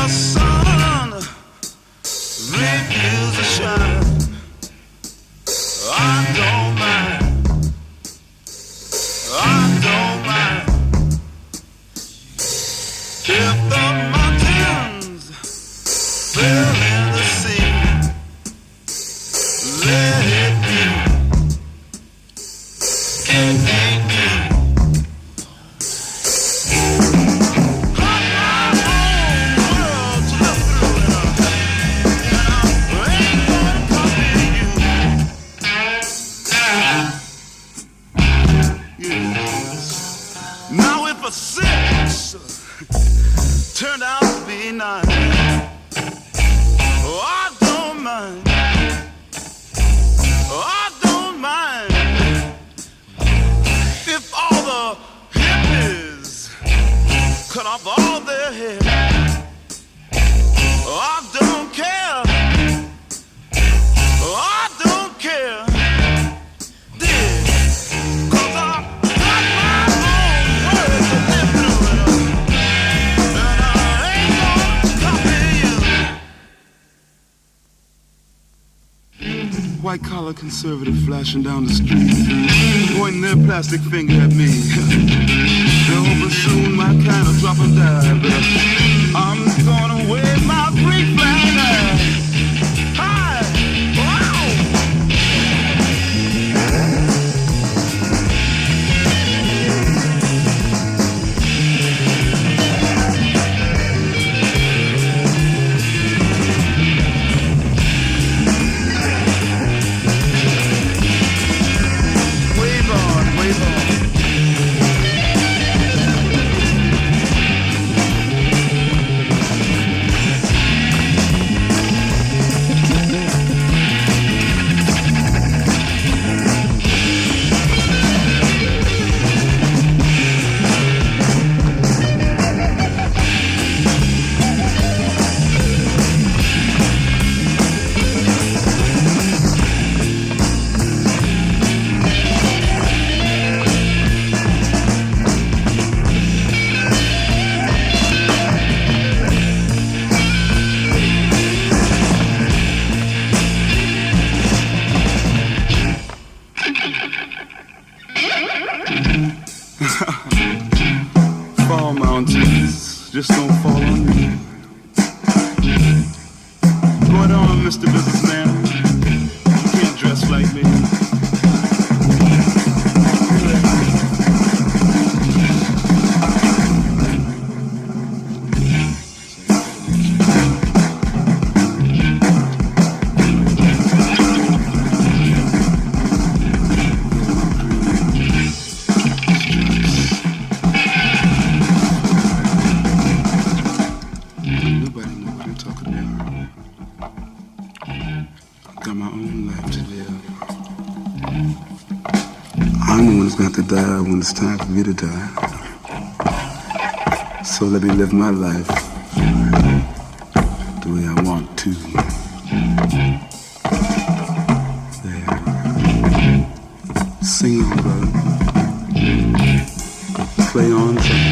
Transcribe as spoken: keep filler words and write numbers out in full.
White-collar conservative flashing down the street, pointing their plastic finger at me. They're hoping soon my kind will drop and die, but I'm gonna wave my free flag. Hi! Wow! Fall mountains, just don't fall on me. Going on, Mister Businessman. You can't dress like me. To die when it's time for me to die. So let me live my life the way I want to. There. Sing on, brother. Play on, son.